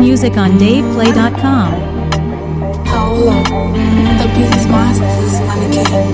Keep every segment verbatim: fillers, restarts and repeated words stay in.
music on dave play dot com. Hold up, the beats masters mannequin.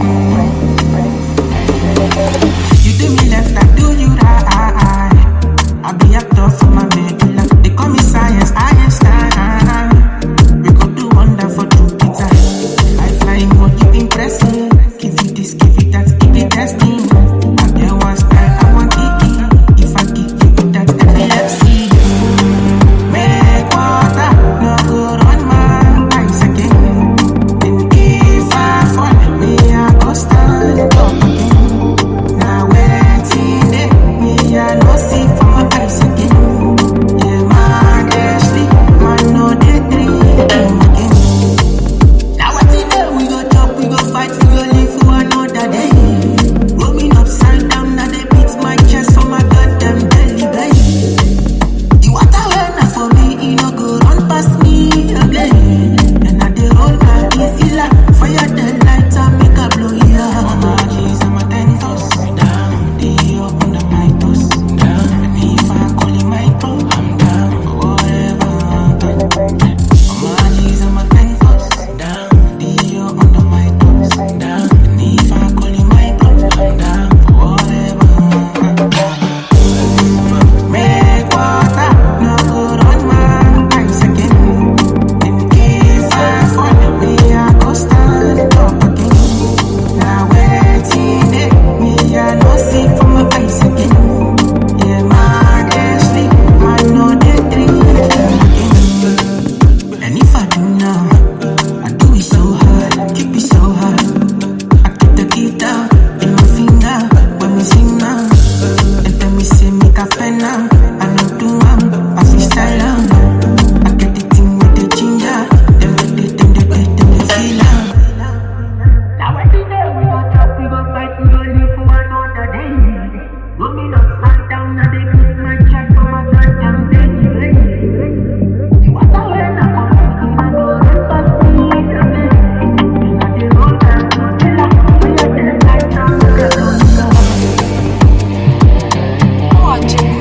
You do me left, I do you right. I be up top for my medulla. They call me science, Einstein. We could do wonderful two pizza. I flying what you impressing. Give you this, give you that, give you testing. I get one style, I want kiki. If I give you that epilepsy, make water, no good on my eyes again. And if I fall, me I go stand up again. Now waiting there, me I no see for my eyes again. Yeah, my Ashley, man no they dream again. Now what's in there? We go chop, we go fight, we go live for another day. Roaming upside down, now they beat my chest for my goddamn belly, baby. You want to learn now for me, you no go run past me, a blame. And I dey roll my easy like fire the lights, I make a blow, yeah. My keys and my ten toes down, they up under my toes down. And if I call it my bro, I'm down for whatever. My keys and my ten toes down, they up under my toes down. And if I call it my bro, I'm down for whatever. Make water, no good on my eyes again. And if I fall, me I go stand up again. Now waiting there, me I no see for my eyes again. Yeah, my Ashley, I know they dream again. And if I do now, I do it so hard, keep it so hard. I keep the guitar in my finger when we sing now. And then me say make a pen now. I know do am, I freestyle am. I get the thing with the ginger. Them with the them they get them they feel am. Now every day we go chop, we go fight, we go live for another day. Roaming upside down, now they beat my chest for my goddamn belly, baby. You want to learn now for me, you no go run past me, a blame. And I dey roll my mochila, fire the lights, I make a blow, yeah. Watch it.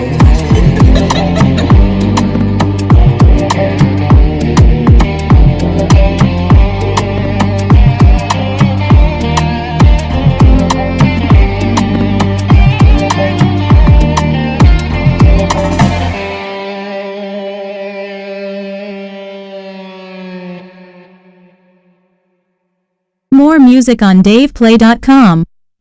More music on dave play dot com.